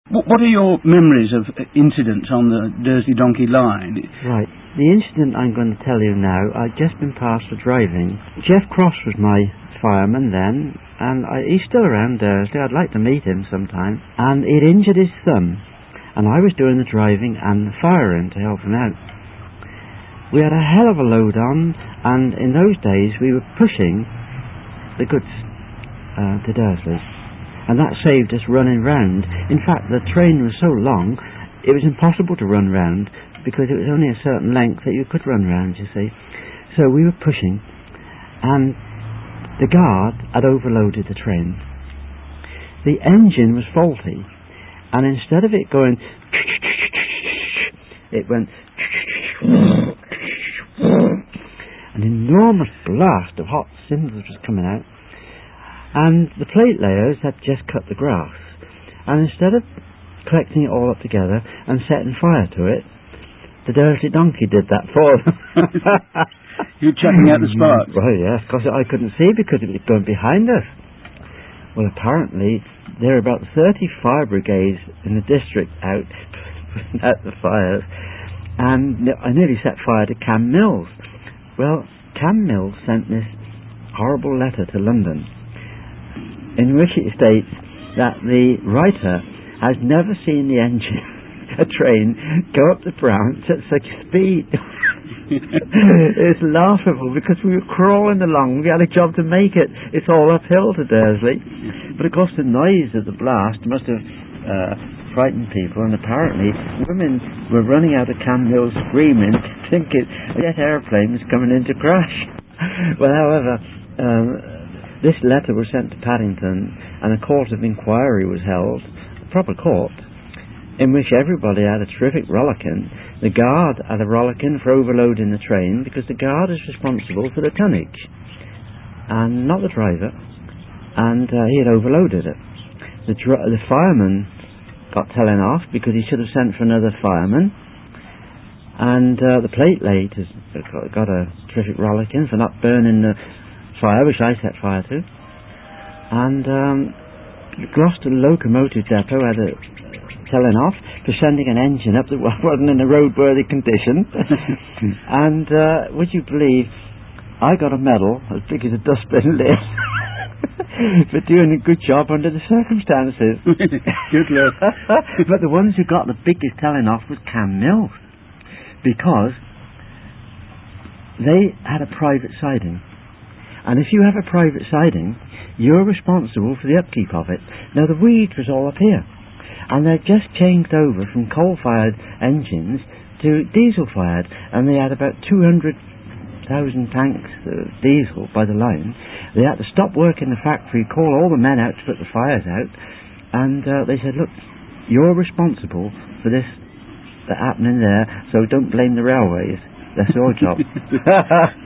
What are your memories of incidents on the Dursley Donkey line? Right. The incident I'm going to tell you now, I'd just been past for driving. Jeff Cross was my fireman then, and he's still around Dursley. I'd like to meet him sometime. And he'd injured his thumb, and I was doing the driving and the firing to help him out. We had a hell of a load on, and in those days we were pushing the goods to Dursley. And that saved us running round. In fact, the train was so long, it was impossible to run round because it was only a certain length that you could run round, you see. So we were pushing, and the guard had overloaded the train. The engine was faulty, and instead of it going, it went, an enormous blast of hot cinders was coming out. And the plate layers had just cut the grass, and instead of collecting it all up together and setting fire to it, the Dursley Donkey did that for them. You chucking out the sparks? Well, yes, because I couldn't see because it was going behind us. Well, apparently there are about 30 fire brigades in the district out at the fires, and I nearly set fire to Cam Mills. Well, Cam Mills sent this horrible letter to London, in which it states that the writer has never seen the engine a train go up the branch at such speed. It's laughable because we were crawling along. We had a job to make it. It's all uphill to Dursley, but of course the noise of the blast must have frightened people, and apparently women were running out of Cam Mills screaming, thinking a jet aeroplane was coming in to crash. Well, however, this letter was sent to Paddington, and a court of inquiry was held, a proper court, in which everybody had a terrific rollicking. The guard had a rollicking for overloading the train, because the guard is responsible for the tonnage, and not the driver, and he had overloaded it. The fireman got telling off because he should have sent for another fireman, and the plate late has got a terrific rollicking for not burning the fire, which I set fire to, and Gloucester Locomotive Depot had a telling off for sending an engine up that wasn't in a roadworthy condition. And would you believe, I got a medal as big as a dustbin lid for doing a good job under the circumstances. Good luck. But the ones who got the biggest telling off was Cam Mills, because they had a private siding. And if you have a private siding, you're responsible for the upkeep of it. Now, the weed was all up here, and they'd just changed over from coal-fired engines to diesel-fired, and they had about 200,000 tanks of diesel by the line. They had to stop work in the factory, call all the men out to put the fires out, and they said, look, you're responsible for this happening there, so don't blame the railways. That's your job.